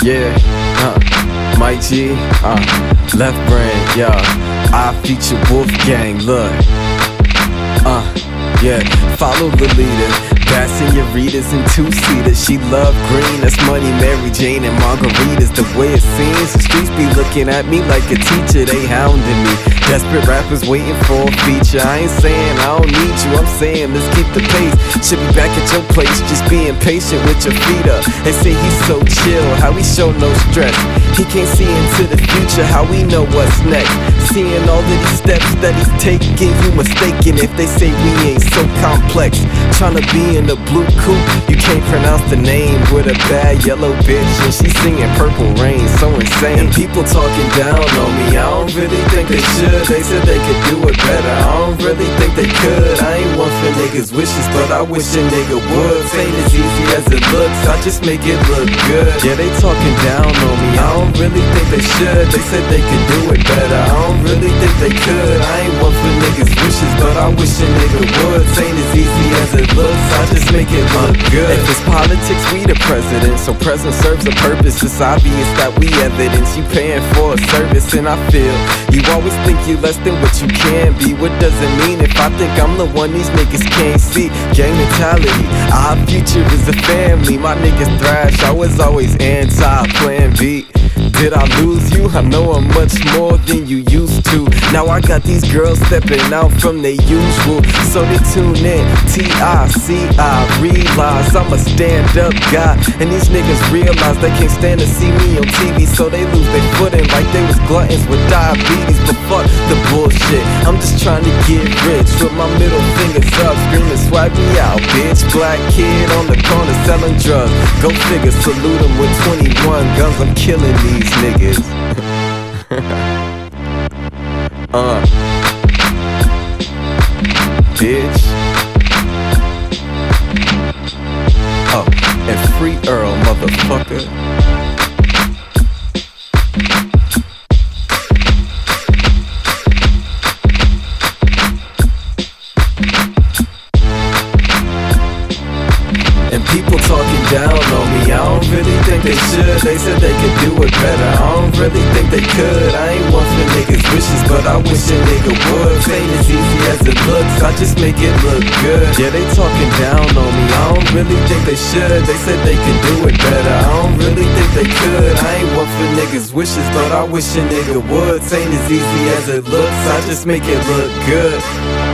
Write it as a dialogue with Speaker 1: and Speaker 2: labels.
Speaker 1: Yeah, Mike G, Left Brain, yeah. I feature Wolfgang, look. Yeah, follow the leader. Bass senoritas and two-seaters. She love green, that's money, Mary Jane and margaritas. The way it seems, the streets be looking at me like a teacher. They hounding me. Desperate rappers waiting for a feature. I ain't saying I don't need you, I'm saying let's keep the pace. Should be back at your place, just being patient with your feet up. They say he's so chill, how he show no stress. He can't see into the future, how we know what's next. Seeing all of these steps that he's taking, you mistaken if they say we ain't so complex. Tryna be in the blue coupe, you can't pronounce the name with a bad yellow bitch, and she singing Purple Rain, so insane. And people talking down on me, I don't really think they should. They said they could do it better, I don't really think they could. I ain't one for niggas' wishes, but I wish a nigga would. Ain't as easy as it looks, I just make it look good. Yeah, they talking down on me, I don't really think they should. They said they could do it better, I don't really think they could. I ain't one for niggas' wishes, but I wish a nigga would. Ain't as easy as it looks, I just make it look good. If it's politics, we the president, so present serves a purpose. It's obvious that we evidence you paying for a service, and I feel you always think you less than what you can be. What does it mean if I think I'm the one these niggas can't see? Gang mentality, our future is a family. My niggas thrash, I was always anti-Plan B. Did I lose you? I know I'm much more than you used to. Now I got these girls stepping out from their usual, so they tune in. T-I-C-I, realize I'm a stand-up guy, and these niggas realize they can't stand to see me on TV, so they lose their footing like they was gluttons with diabetes. But fuck the bullshit, I'm just trying to get rich with my middle fingers up, screaming swag me out, bitch. Black kid on the corner selling drugs, go figure, salute him with 21 guns. I'm killing these niggas. Bitch. Oh, and free Earl, motherfucker. And people talking down on me, I don't really think they should. They said they could do it better, I don't really think they could. I ain't one for niggas' wishes, but I wish a nigga would. Ain't as easy as it looks, I just make it look good. Yeah, they talking down on me, I don't really think they should. They said they could do it better, I don't really think they could. I ain't one for niggas' wishes, but I wish a nigga would. Ain't as easy as it looks, I just make it look good.